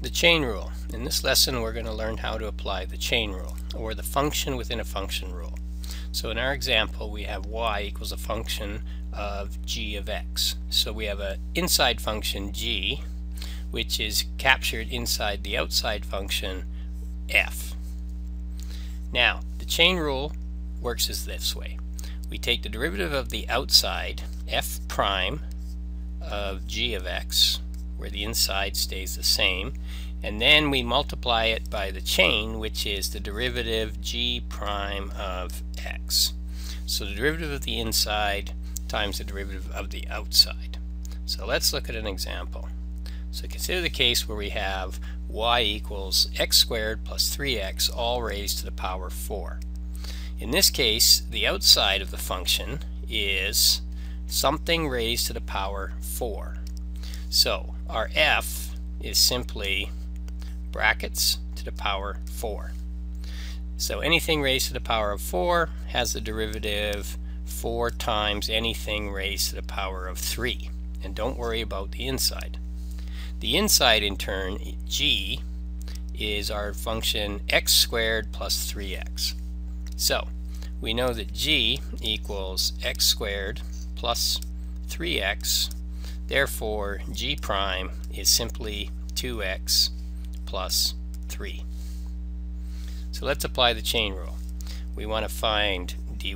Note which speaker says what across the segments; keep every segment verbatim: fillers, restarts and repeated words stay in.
Speaker 1: The chain rule. In this lesson we're going to learn how to apply the chain rule, or the function within a function rule. So in our example we have y equals a function of g of x. So we have an inside function g which is captured inside the outside function f. Now the chain rule works as this way. We take the derivative of the outside f prime of g of x, where the inside stays the same, and then we multiply it by the chain, which is the derivative g prime of x. So the derivative of the inside times the derivative of the outside. So let's look at an example. So consider the case where we have y equals x squared plus three x all raised to the power four. In this case, the outside of the function is something raised to the power four. So our f is simply brackets to the power four. So anything raised to the power of four has the derivative four times anything raised to the power of three. And don't worry about the inside. The inside, in turn, g, is our function x squared plus three x. So we know that g equals x squared plus three x. Therefore, g prime is simply two x plus three. So let's apply the chain rule. We want to find dy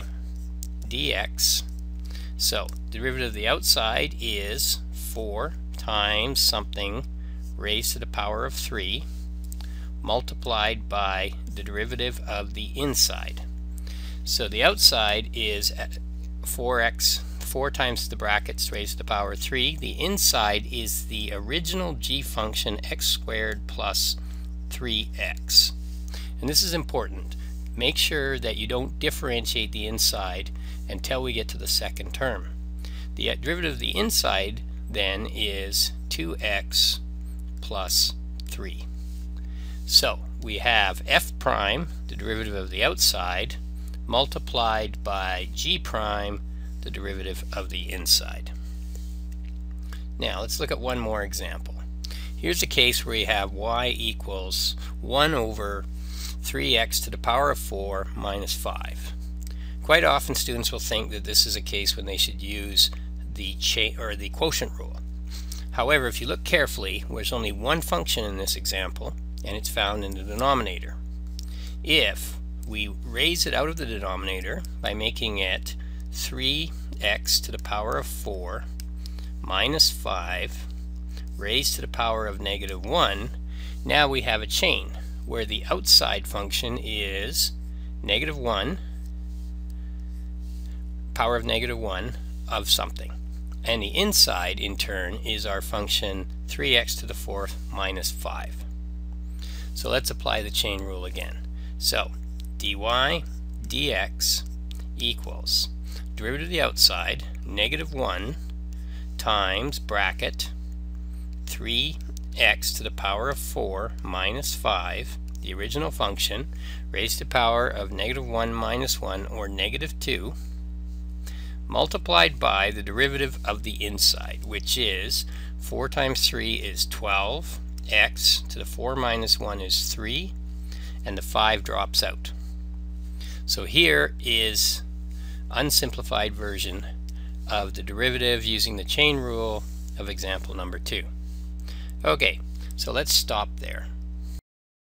Speaker 1: dx. So the derivative of the outside is four times something raised to the power of three multiplied by the derivative of the inside. So the outside is four x, four times the brackets raised to the power of three. The inside is the original g function x squared plus three x. And this is important. Make sure that you don't differentiate the inside until we get to the second term. The derivative of the inside then is two x plus three. So we have f prime, the derivative of the outside, multiplied by g prime, the derivative of the inside. Now let's look at one more example. Here's a case where you have y equals one over three x to the power of four minus five. Quite often students will think that this is a case when they should use the chain or the quotient rule. However, if you look carefully, there's only one function in this example, and it's found in the denominator. If we raise it out of the denominator by making it three x to the power of four minus five raised to the power of negative one, now we have a chain where the outside function is negative one, power of negative one of something. And the inside, in turn, is our function three x to the fourth minus five. So let's apply the chain rule again. So dy dx equals derivative of the outside, negative one times bracket three x to the power of four minus five, the original function, raised to the power of negative one minus one, or negative two, multiplied by the derivative of the inside, which is four times three is twelve, x to the four minus one is three, and the five drops out. So here is unsimplified version of the derivative using the chain rule of example number two. Okay, so let's stop there.